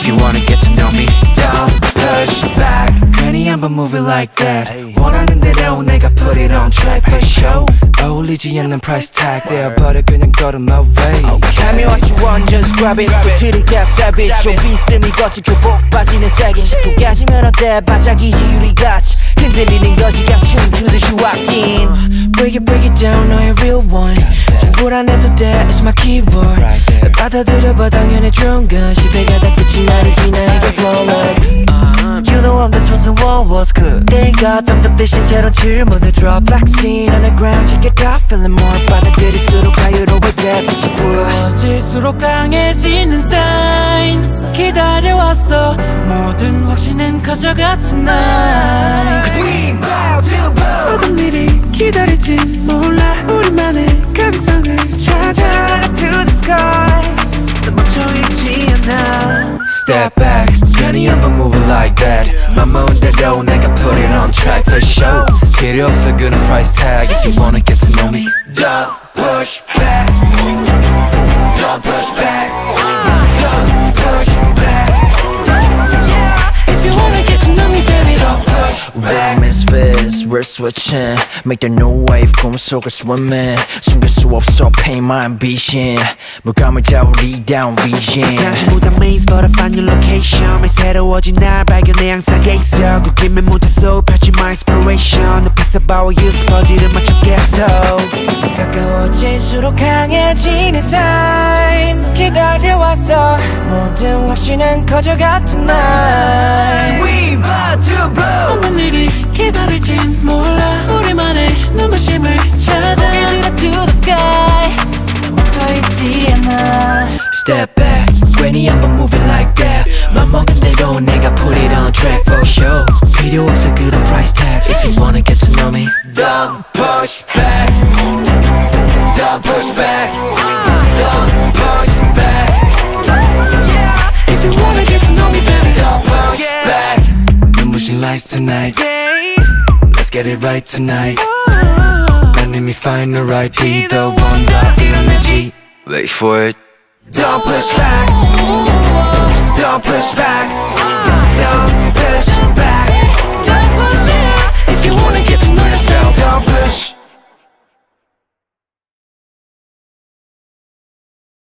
if you wanna get to know me. Don't push back. 괜히 한번 move it like that. 원하는 대로 내가 put it on track for show. 어울리지 않는 price tag 떼어버려 그냥 걸음 my way. Tell me what you want, just grab it. 도트리 get savage. 좀 비스듬히 거치 교복 빠지는 색인. 좀 깨지면 어때 반짝이지 유리같이. 흔들리는 거지 그냥 춤추듯이 walking. Break it down, 너의 real one. 좀 불안해도 돼, it's my keyword. 받아들여봐 당연히 좋은 건 시베가 다 끝이 말이지 나에게 flow like You know I'm the chosen one, what's good? 내가 정답 대신 새로운 질문을 drop Vaccine on the ground, 지겹다 feeling more 받아들일수록 자유로워져 빛이 불어 커질수록 강해지는 sign 기다려왔어 모든 확신은 커져가 tonight Cause we bout to blow. 어떤 일이 기다릴진 몰라 우리만의 가능성을 찾아 To the sky 또 멈춰있지 않아 Step back. 괜히 한번 move it like that. 맘 대로 내가 put it on track for show. 필요 없어 그런 price tag if you wanna get to know me. Don't push back. Don't push back. Don't push back. If you wanna get to know me baby Don't push back. Misfits, we're switching Make the new wave 꿈속을 swimming 숨길 수 없어 pay my ambition 물감을 자우리 down vision 상식보다 maze but I find your location 매일 새로워진 날 발견해 항상 있어 굳기면 모자 속 펼친 my inspiration 눕혀서 봐와 use 퍼지는 맞추겠어 가까워질수록 강해지는 sign 기다려왔어 모든 확신은 커져가 tonight Cause we bout to blow. 어떤 일이 기다릴진 몰라 우리만의 눈부심을 찾아 Get to the sky 멈춰있지 않아 Step back. 괜히 한번 move it like that. 맘 먹은 대로 내가 put it on track for show. 필요 없어 그런 price tag if you wanna get to know me. Don't push back. Don't push back. Don't push back. If you wanna get to know me baby Don't push back. 눈부신 lights tonight. Let's get it right tonight. 난 이미 find the right beat. The one 더 일어나지. Wait for it. Don't push back. Don't push back.